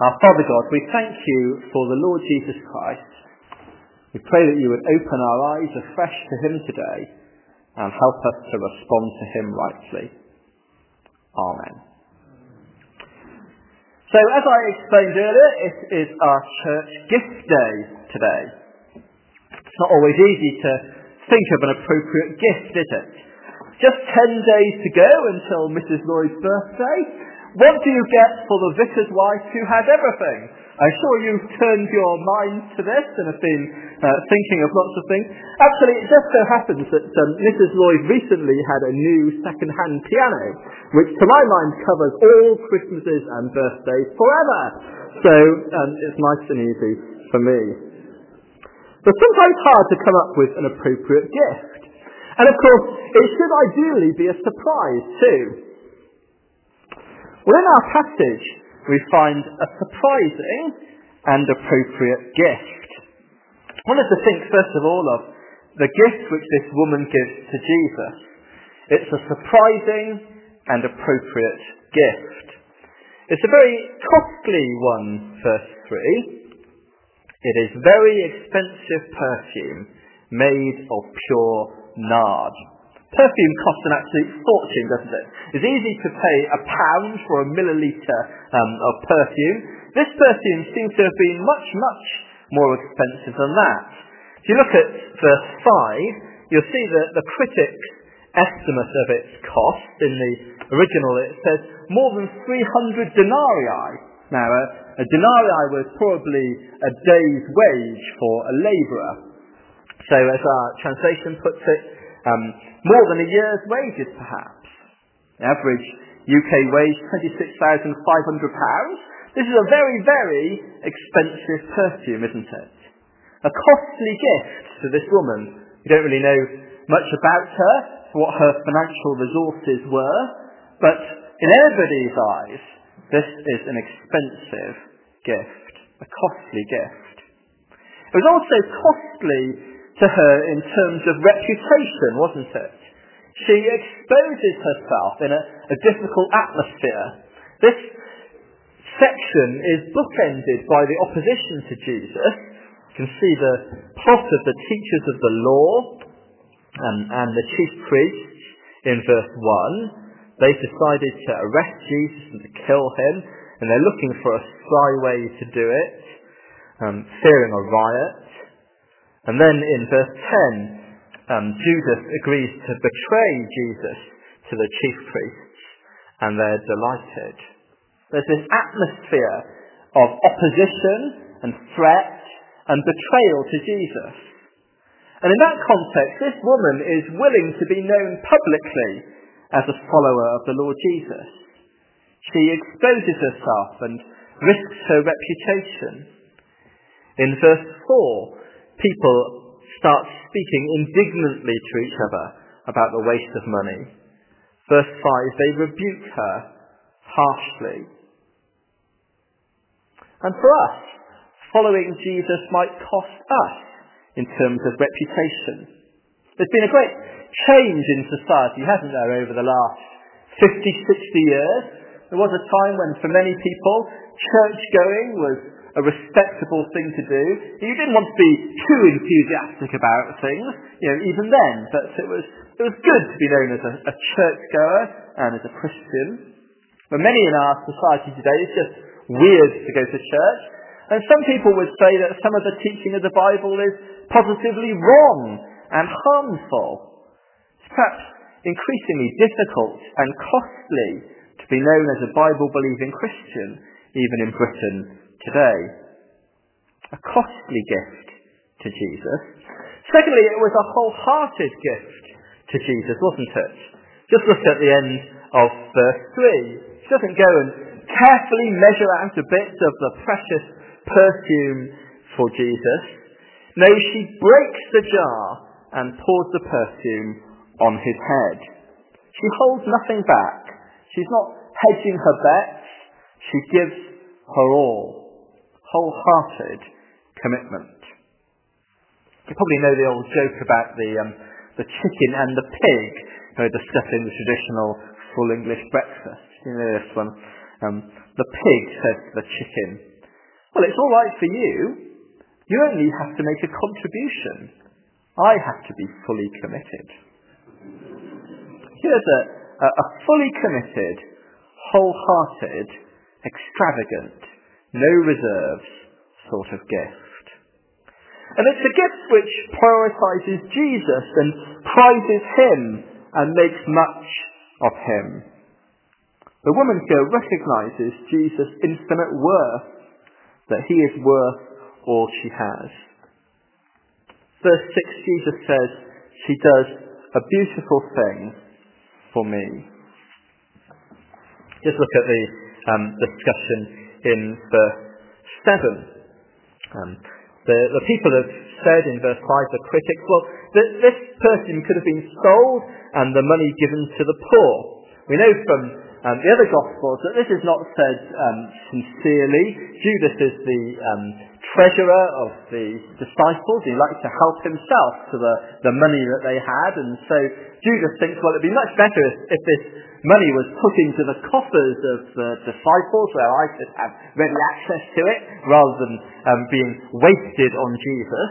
Our Father God, we thank you for the Lord Jesus Christ. We pray that you would open our eyes afresh to him today and help us to respond to him rightly. Amen. So, as I explained earlier, it is our church gift day today. It's not always easy to think of an appropriate gift, is it? Just 10 days to go until Mrs. Lloyd's birthday. What do you get for the vicar's wife who has everything? I'm sure you've turned your minds to this and have been thinking of lots of things. Actually, it just so happens that Mrs. Lloyd recently had a new second-hand piano, which to my mind covers all Christmases and birthdays forever. So it's nice and easy for me. But sometimes hard to come up with an appropriate gift. And of course, it should ideally be a surprise too. Well, in our passage, we find a surprising and appropriate gift. I wanted to think, first of all, of the gift which this woman gives to Jesus. It's a surprising and appropriate gift. It's a very costly one, verse 3. It is very expensive perfume made of pure nard. Perfume costs an absolute fortune, doesn't it? It's easy to pay £1 for a milliliter of perfume. This perfume seems to have been much, much more expensive than that. If you look at verse 5, you'll see that the critics' estimate of its cost, in the original it says more than 300 denarii. Now, a denarii was probably a day's wage for a labourer. So as our translation puts it, more than a year's wages, perhaps. The average UK wage, £26,500. This is a very, very expensive perfume, isn't it? A costly gift to this woman. We don't really know much about her, what her financial resources were, but in everybody's eyes, this is an expensive gift, a costly gift. It was also costly to her in terms of reputation, wasn't it? She exposes herself in a difficult atmosphere. This section is bookended by the opposition to Jesus. You can see the plot of the teachers of the law and the chief priests in verse 1. They've decided to arrest Jesus and to kill him, and they're looking for a sly way to do it, fearing a riot. And then in verse 10, Judas agrees to betray Jesus to the chief priests, and they're delighted. There's this atmosphere of opposition and threat and betrayal to Jesus. And in that context, this woman is willing to be known publicly as a follower of the Lord Jesus. She exposes herself and risks her reputation. In verse 4, people start speaking indignantly to each other about the waste of money. Verse 5, they rebuke her harshly. And for us, following Jesus might cost us in terms of reputation. There's been a great change in society, hasn't there, over the last 50, 60 years. There was a time when, for many people, church-going was a respectable thing to do. You didn't want to be too enthusiastic about things, even then, but it was good to be known as a churchgoer and as a Christian. But many in our society today, it's just weird to go to church. And some people would say that some of the teaching of the Bible is positively wrong and harmful. It's perhaps increasingly difficult and costly to be known as a Bible-believing Christian, even in Britain today. A costly gift to Jesus. Secondly, it was a wholehearted gift to Jesus, wasn't it? Just look at the end of verse 3. She doesn't go and carefully measure out a bit of the precious perfume for Jesus. No, she breaks the jar and pours the perfume on his head. She holds nothing back. She's not hedging her bets. She gives her all. Wholehearted commitment. You probably know the old joke about the chicken and the pig, the stuff in the traditional full English breakfast. You know this one. The pig says to the chicken, well, it's all right for you. You only have to make a contribution. I have to be fully committed. Here's a fully committed, wholehearted, extravagant, no reserves sort of gift. And it's a gift which prioritizes Jesus and prizes him and makes much of him. The woman here recognizes Jesus' infinite worth, that he is worth all she has. Verse 6, Jesus says, she does a beautiful thing for me. Just look at the discussion in verse 7. The people have said in verse 5, the critics, well, this person could have been sold and the money given to the poor. We know from the other Gospels that this is not said sincerely. Judas is the treasurer of the disciples. He liked to help himself to the money that they had. And so Judas thinks, well, it'd be much better if this money was put into the coffers of the disciples where I could have ready access to it rather than being wasted on Jesus.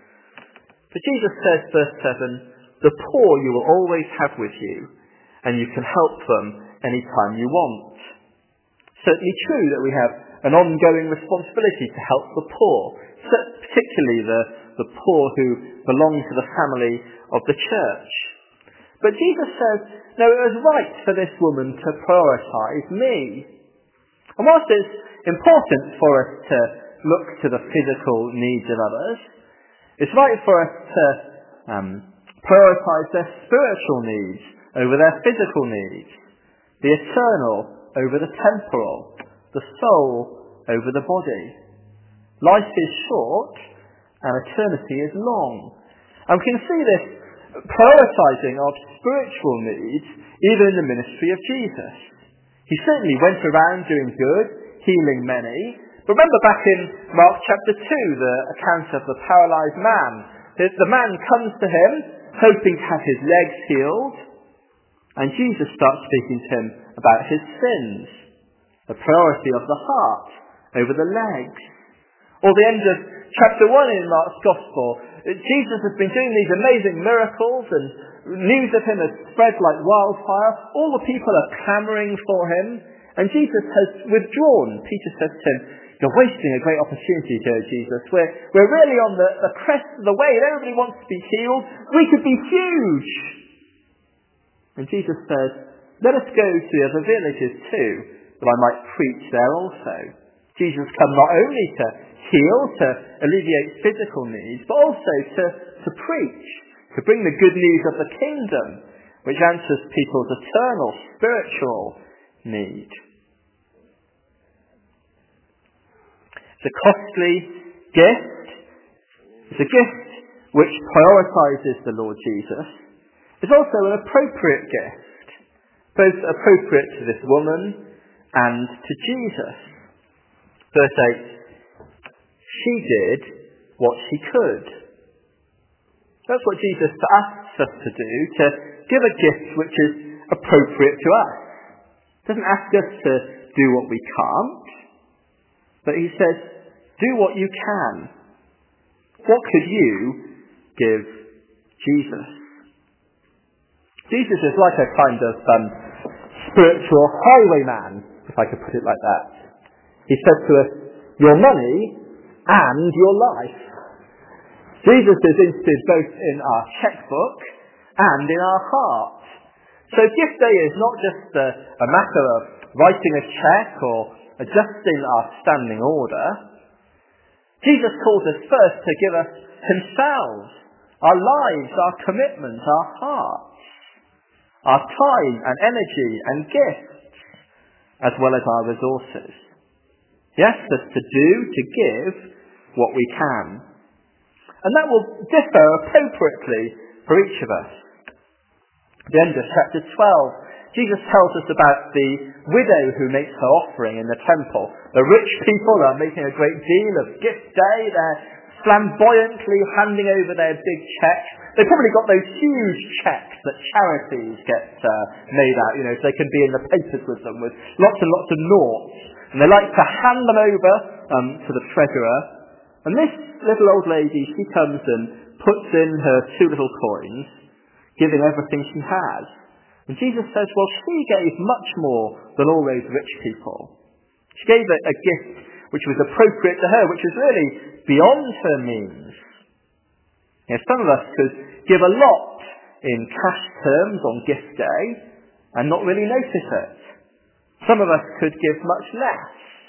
But Jesus says, verse 7, the poor you will always have with you, and you can help them anytime you want. Certainly true that we have an ongoing responsibility to help the poor, particularly the poor who belong to the family of the church. But Jesus says, no, it was right for this woman to prioritise me. And whilst it's important for us to look to the physical needs of others, it's right for us to prioritise their spiritual needs over their physical needs, the eternal over the temporal, the soul over the body. Life is short and eternity is long. And we can see this prioritising of spiritual needs even in the ministry of Jesus. He certainly went around doing good, healing many. But remember back in Mark chapter 2, the account of the paralysed man. The man comes to him hoping to have his legs healed, and Jesus starts speaking to him about his sins, the priority of the heart over the legs. Or the end of chapter 1 in Mark's Gospel, Jesus has been doing these amazing miracles and news of him has spread like wildfire. All the people are clamouring for him, and Jesus has withdrawn. Peter says to him, you're wasting a great opportunity here, Jesus. We're really on the crest of the wave. Everybody wants to be healed. We could be huge. And Jesus said, let us go to the other villages too, that I might preach there also. Jesus come not only to heal, to alleviate physical needs, but also to preach, to bring the good news of the kingdom, which answers people's eternal, spiritual need. It's a costly gift. It's a gift which prioritises the Lord Jesus. It's also an appropriate gift, both appropriate to this woman and to Jesus. Verse 8, she did what she could. That's what Jesus asks us to do, to give a gift which is appropriate to us. He doesn't ask us to do what we can't, but he says, do what you can. What could you give Jesus? Jesus is like a kind of spiritual highwayman, if I could put it like that. He said to us, your money and your life. Jesus is interested both in our checkbook and in our heart. So gift day is not just a matter of writing a cheque or adjusting our standing order. Jesus calls us first to give us himself, our lives, our commitment, our hearts, our time and energy and gifts, as well as our resources. He asks us to give what we can. And that will differ appropriately for each of us. At the end of chapter 12, Jesus tells us about the widow who makes her offering in the temple. The rich people are making a great deal of gift day. They're flamboyantly handing over their big checks. They've probably got those huge checks that charities get made out, so they can be in the papers with them with lots and lots of noughts. And they like to hand them over to the treasurer, and this little old lady, she comes and puts in her 2 little coins, giving everything she has. And Jesus says, well, she gave much more than all those rich people. She gave a gift which was appropriate to her, which was really beyond her means. Some of us could give a lot in cash terms on gift day and not really notice it. Some of us could give much less.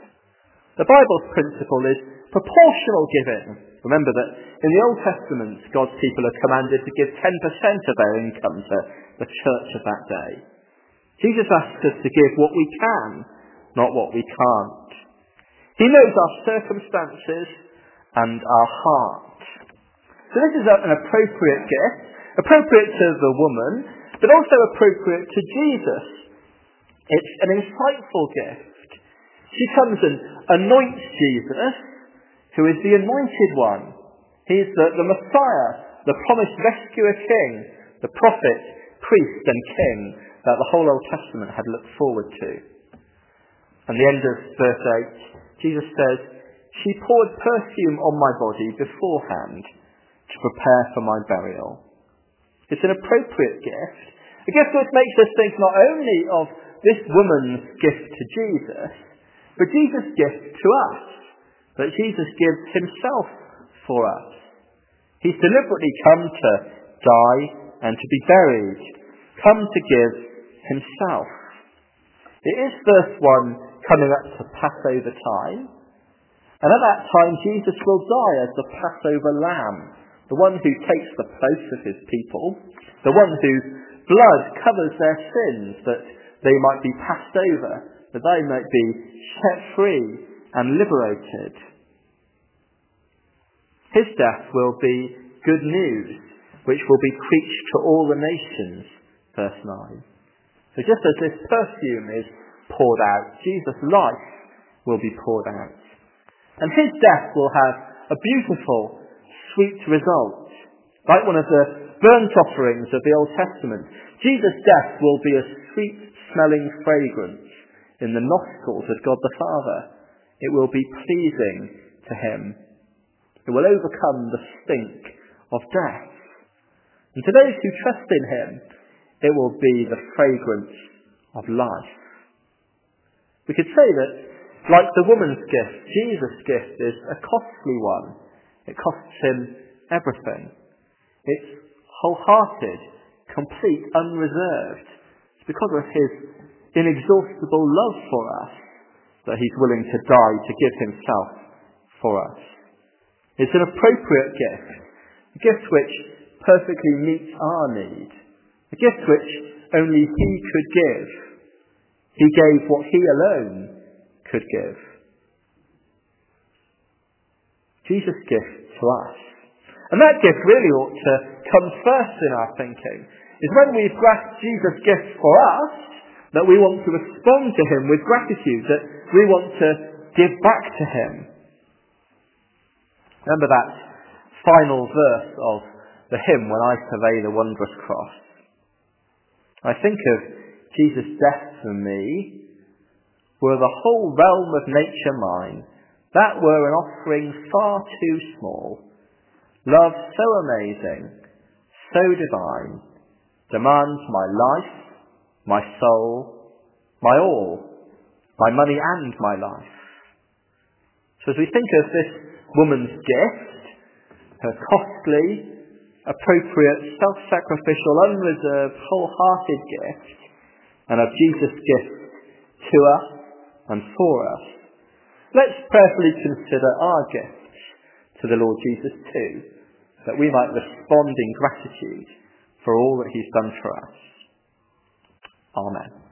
The Bible's principle is proportional giving. Remember that in the Old Testament, God's people are commanded to give 10% of their income to the church of that day. Jesus asks us to give what we can, not what we can't. He knows our circumstances and our heart. So this is an appropriate gift, appropriate to the woman, but also appropriate to Jesus. It's an insightful gift. She comes and anoints Jesus, who is the anointed one. He is the Messiah, the promised rescuer king, the prophet, priest and king that the whole Old Testament had looked forward to. And the end of verse 8, Jesus says, she poured perfume on my body beforehand to prepare for my burial. It's an appropriate gift, a gift which makes us think not only of this woman's gift to Jesus, but Jesus' gift to us, that Jesus gives himself for us. He's deliberately come to die and to be buried, come to give himself. It is verse 1 coming up to Passover time, and at that time Jesus will die as the Passover lamb, the one who takes the place of his people, the one whose blood covers their sins, that they might be passed over, that they might be set free and liberated. His death will be good news, which will be preached to all the nations, verse 9. So just as this perfume is poured out, Jesus' life will be poured out. And his death will have a beautiful, sweet result. Like one of the burnt offerings of the Old Testament, Jesus' death will be a sweet-smelling fragrance in the nostrils of God the Father. It will be pleasing to him. It will overcome the stink of death. And to those who trust in him, it will be the fragrance of life. We could say that, like the woman's gift, Jesus' gift is a costly one. It costs him everything. It's wholehearted, complete, unreserved. It's because of his inexhaustible love for us that he's willing to die to give himself for us. It's an appropriate gift, a gift which perfectly meets our need, a gift which only he could give. He gave what he alone could give. Jesus' gift to us. And that gift really ought to come first in our thinking. Is when we've grasped Jesus' gift for us, that we want to respond to him with gratitude, that we want to give back to him. Remember that final verse of the hymn, When I Survey the Wondrous Cross. I think of Jesus' death for me, were the whole realm of nature mine, that were an offering far too small. Love so amazing, so divine, demands my life, my soul, my all, my money and my life. So as we think of this woman's gift, her costly, appropriate, self-sacrificial, unreserved, wholehearted gift, and of Jesus' gift to us and for us, let's prayerfully consider our gifts to the Lord Jesus too, that we might respond in gratitude for all that he's done for us. Amen.